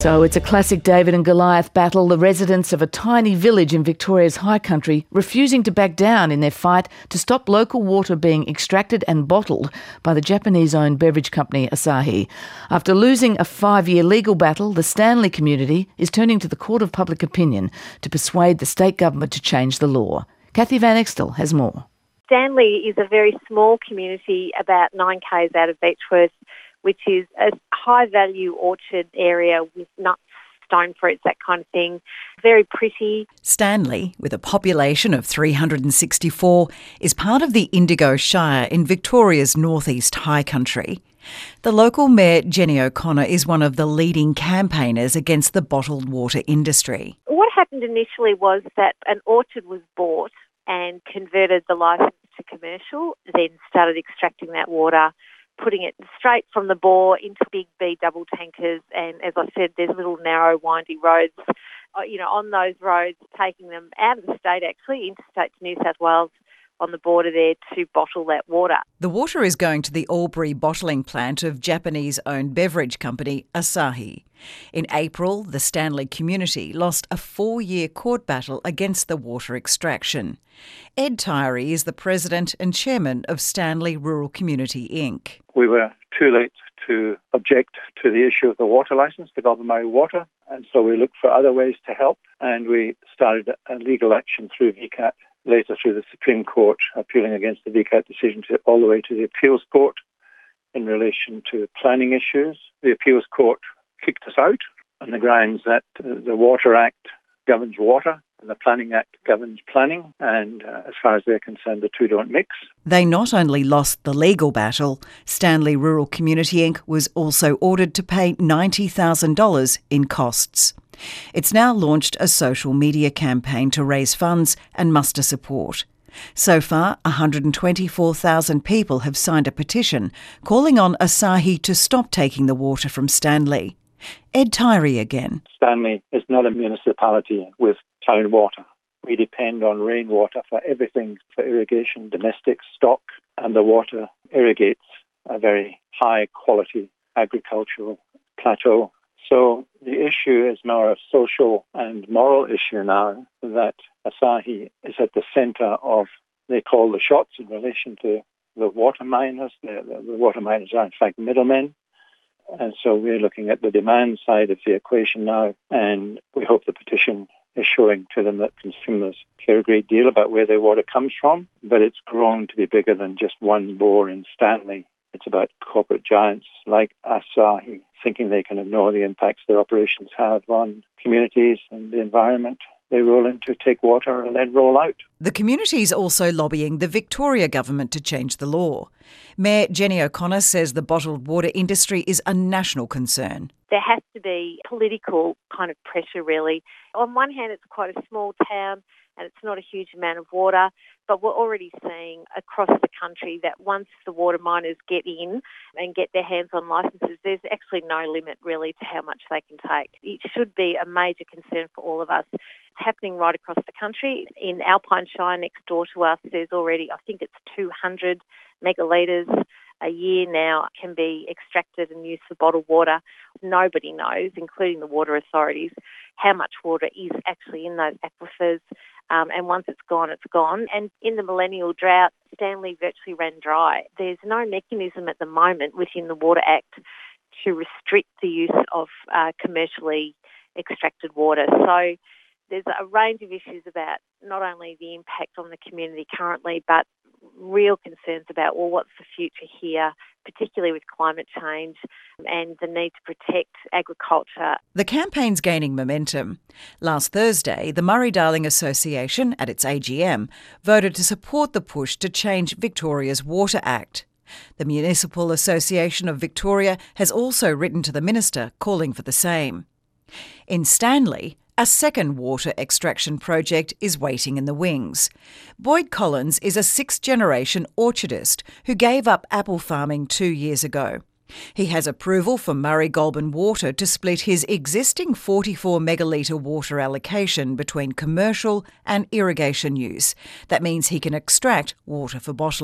So it's a classic David and Goliath battle, the residents of a tiny village in Victoria's high country refusing to back down in their fight to stop local water being extracted and bottled by the Japanese-owned beverage company Asahi. After losing a 5-year legal battle, the Stanley community is turning to the Court of Public Opinion to persuade the state government to change the law. Kathy Van Extel has more. Stanley is a very small community about 9 k's out of Beechworth, which is a high-value orchard area with nuts, stone fruits, that kind of thing. Very pretty. Stanley, with a population of 364, is part of the Indigo Shire in Victoria's northeast high country. The local mayor, Jenny O'Connor, is one of the leading campaigners against the bottled water industry. What happened initially was that an orchard was bought and converted the licence to commercial, then started extracting that water, putting it straight from the bore into big B double tankers, and as I said, there's little narrow windy roads, on those roads, taking them out of the state, actually, interstate to New South Wales, on the border there, to bottle that water. The water is going to the Albury bottling plant of Japanese-owned beverage company Asahi. In April, the Stanley community lost a 4-year court battle against the water extraction. Ed Tyree is the president and chairman of Stanley Rural Community Inc. We were too late to object to the issue of the water licence, the Goulburn Water, and so we looked for other ways to help, and we started a legal action through VCAT, later through the Supreme Court, appealing against the VCAT decision all the way to the Appeals Court in relation to planning issues. The Appeals Court kicked us out on the grounds that the Water Act governs water and the Planning Act governs planning, and as far as they're concerned, the two don't mix. They not only lost the legal battle, Stanley Rural Community Inc. was also ordered to pay $90,000 in costs. It's now launched a social media campaign to raise funds and muster support. So far, 124,000 people have signed a petition calling on Asahi to stop taking the water from Stanley. Ed Tyree again. Stanley is not a municipality with town water. We depend on rainwater for everything, for irrigation, domestic, stock, and the water irrigates a very high quality agricultural plateau. So the issue is more a social and moral issue now, that Asahi is at the centre of, they call the shots in relation to the water miners. The water miners are in fact middlemen. And so we're looking at the demand side of the equation now, and we hope the petition is showing to them that consumers care a great deal about where their water comes from, but it's grown to be bigger than just one bore in Stanley. It's about corporate giants like Asahi thinking they can ignore the impacts their operations have on communities and the environment. They roll in to take water and then roll out. The community is also lobbying the Victoria government to change the law. Mayor Jenny O'Connor says the bottled water industry is a national concern. There has to be political kind of pressure, really. On one hand, it's quite a small town and it's not a huge amount of water, but we're already seeing across the country that once the water miners get in and get their hands on licences, there's actually no limit really to how much they can take. It should be a major concern for all of us. It's happening right across the country. In Alpine Shire next door to us, there's already, I think it's 200 megalitres a year now can be extracted and used for bottled water. Nobody knows, including the water authorities, how much water is actually in those aquifers. And once it's gone, it's gone. And in the millennial drought, Stanley virtually ran dry. There's no mechanism at the moment within the Water Act to restrict the use of commercially extracted water. So there's a range of issues about not only the impact on the community currently, but real concerns about, well, what's the future here, particularly with climate change and the need to protect agriculture. The campaign's gaining momentum. Last Thursday, the Murray-Darling Association, at its AGM, voted to support the push to change Victoria's Water Act. The Municipal Association of Victoria has also written to the Minister calling for the same. In Stanley, a second water extraction project is waiting in the wings. Boyd Collins is a 6th-generation orchardist who gave up apple farming 2 years ago. He has approval from Murray Goulburn Water to split his existing 44 megalitre water allocation between commercial and irrigation use. That means he can extract water for bottling.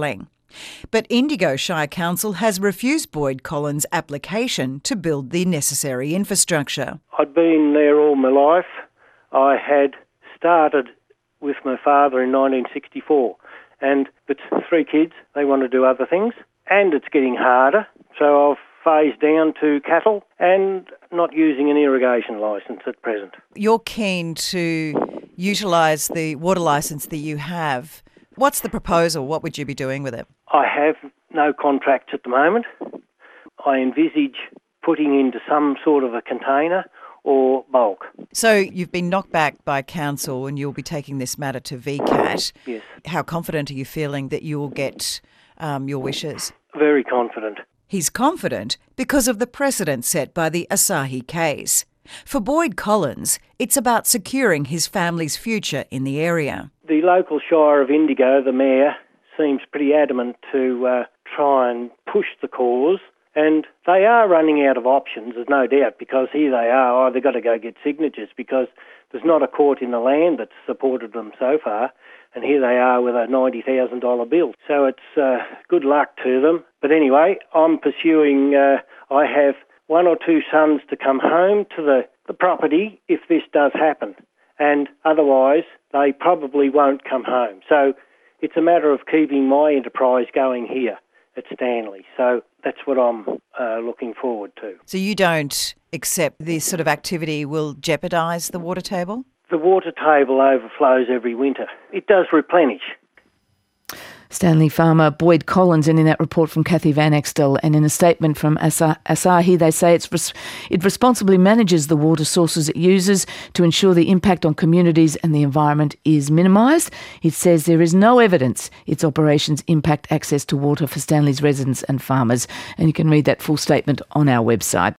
But Indigo Shire Council has refused Boyd Collins' application to build the necessary infrastructure. I'd been there all my life. I had started with my father in 1964, and with 3 kids, they want to do other things, and it's getting harder, so I've phased down to cattle and not using an irrigation licence at present. You're keen to utilise the water licence that you have. What's the proposal? What would you be doing with it? I have no contracts at the moment. I envisage putting into some sort of a container or bulk. So you've been knocked back by council and you'll be taking this matter to VCAT. Yes. How confident are you feeling that you'll get your wishes? Very confident. He's confident because of the precedent set by the Asahi case. For Boyd Collins, it's about securing his family's future in the area. The local Shire of Indigo, the mayor, seems pretty adamant to try and push the cause, and they are running out of options, there's no doubt, because here they are, they've got to go get signatures because there's not a court in the land that's supported them so far, and here they are with a $90,000 bill. So it's good luck to them. But anyway, I'm pursuing, I have 1 or 2 sons to come home to the property if this does happen, and otherwise they probably won't come home. So it's a matter of keeping my enterprise going here at Stanley. So that's what I'm looking forward to. So you don't accept this sort of activity will jeopardise the water table? The water table overflows every winter. It does replenish. Stanley farmer Boyd Collins, and in that report from Kathy Van Extel, and in a statement from Asahi, they say it responsibly manages the water sources it uses to ensure the impact on communities and the environment is minimised. It says there is no evidence its operations impact access to water for Stanley's residents and farmers, and you can read that full statement on our website.